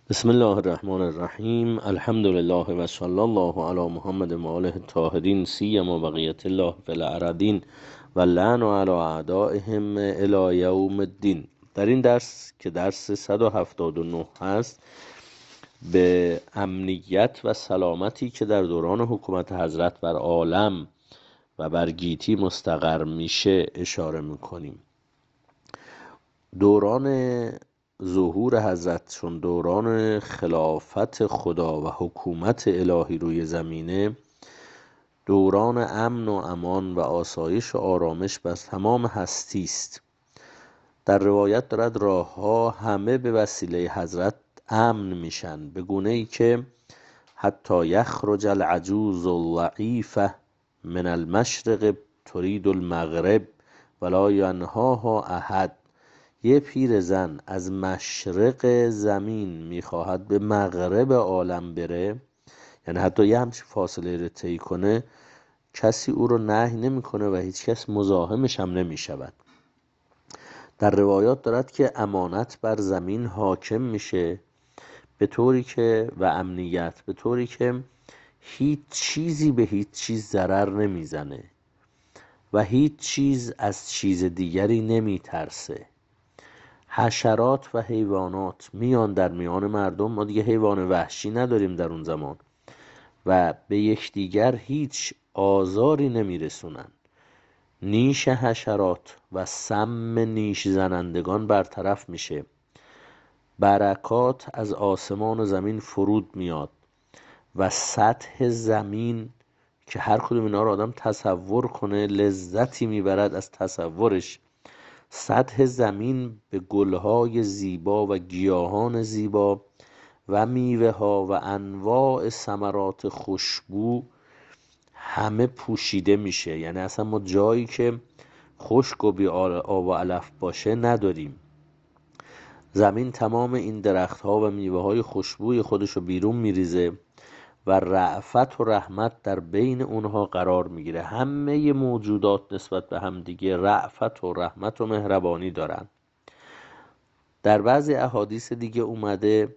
بسم الله الرحمن الرحیم. الحمد لله و صلی الله علی محمد و آله الطاهرین سیما بقیت الله فی الارضین و لعن علی اعدائهم الی یوم الدین. در این درس که درس 179 هست، به امنیت و سلامتی که در دوران حکومت حضرت بر عالم و بر گیتی مستقر میشه اشاره میکنیم. دوران ظهور حضرت چون دوران خلافت خدا و حکومت الهی روی زمینه، دوران امن و امان و آسایش و آرامش بر تمام هستی است. در روایت دارد راهها همه به وسیله حضرت امن میشن، به گونه ای که حتی یخرج العجوز الضعیفه من المشرق ترید المغرب ولا ینهاها احد. یه پیر زن از مشرق زمین میخواهد به مغرب عالم بره، یعنی حتی یه همچین فاصله رو طی کنه، کسی او رو نهی نمیکنه و هیچ کس مزاحمش هم نمیشود. در روایات دارد که امانت بر زمین حاکم میشه به طوری که و امنیت به طوری که هیچ چیزی به هیچ چیز ضرر نمیزنه و هیچ چیز از چیز دیگری نمیترسه. حشرات و حیوانات میان در میان مردم، ما دیگه حیوان وحشی نداریم در اون زمان، و به یکدیگر هیچ آزاری نمیرسونن. نیش حشرات و سم نیش زنندگان برطرف میشه. برکات از آسمان و زمین فرود میاد و سطح زمین که هر کدوم اینا رو آدم تصور کنه لذتی میبرد از تصورش. سطح زمین به گلهای زیبا و گیاهان زیبا و میوه ها و انواع ثمرات خوشبو همه پوشیده میشه. یعنی اصلا ما جایی که خشک و بی آب و علف باشه نداریم. زمین تمام این درخت ها و میوه های خوشبوی خودشو بیرون میریزه و رأفت و رحمت در بین اونها قرار میگیره. همه موجودات نسبت به هم دیگه رأفت و رحمت و مهربانی دارن. در بعضی احادیث دیگه اومده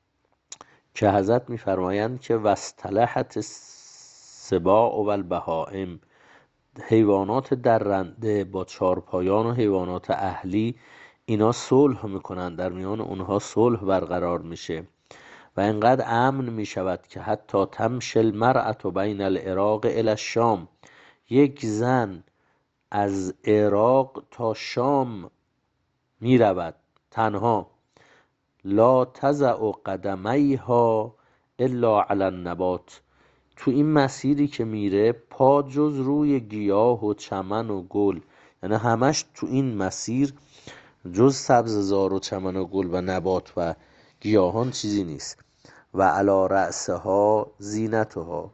که حضرت میفرمایند که واصطلحت السباع و البهائم، حیوانات درنده با چارپایان و حیوانات اهلی اینا صلح میکنن، در میان اونها صلح برقرار میشه و انقدر امن میشود که حتی تمشی المرأة بین العراق الی الشام، یک زن از عراق تا شام میرود تنها، لا تضع قدمیها الا علی النبات، تو این مسیری که میره پا جز روی گیاه و چمن و گل، یعنی همش تو این مسیر جز سبززار و چمن و گل و نبات و گیاهان چیزی نیست. و علی رأسها زینتها،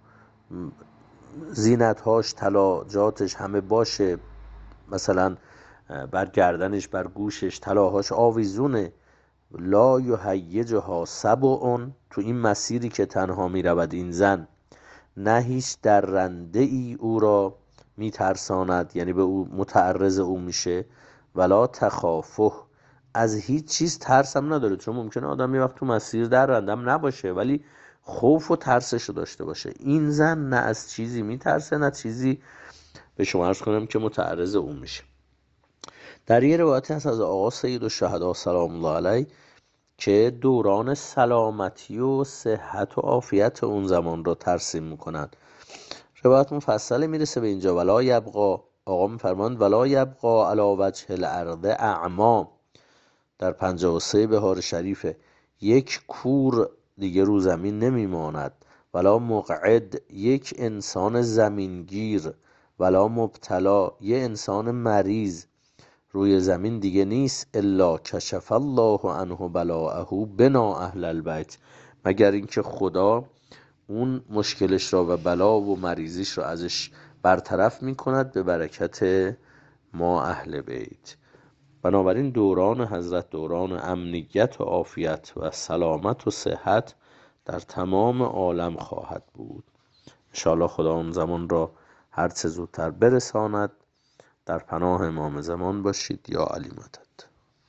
زینتهاش طلاجاتش همه باشه، مثلا بر گردنش بر گوشش طلاهاش آویزونه. لا یهیجها سبع، تو این مسیری که تنها می رود این زن نه هیچ درنده ای او را می ترساند، یعنی به او متعرض او میشه. ولا تخافه، از هیچ چیز ترسم نداره، چون ممکنه آدم یه وقت تو مسیر درندم نباشه ولی خوف و ترسش رو داشته باشه. این زن نه از چیزی می ترسه نه چیزی به شما عرض کنم که متعرض او میشه. در یه روایت هست از آقا سید الشهدا سلام الله علیه که دوران سلامتی و صحت و عافیت اون زمان رو ترسیم میکنند. روایت مفصله میرسه به اینجا. ولا یبقا، آقا میفرماند ولا یبقا علی وجه الارض اعما، در 53 بهار شریفه، یک کور دیگه رو زمین نمیماند. ولا مقعد، یک انسان زمینگیر. ولا مبتلا، یه انسان مریض روی زمین دیگه نیست. الا کشف الله عنه بلاءه بنا اهل البیت، مگر اینکه خدا اون مشکلش را و بلا و مریضیش را ازش برطرف میکند به برکت ما اهل بیت. بنابراین دوران حضرت دوران امنیت و عافیت و سلامت و صحت در تمام عالم خواهد بود. انشاءالله خدا اون زمان را هر چه زودتر برساند. در پناه امام زمان باشید. یا علی مدد.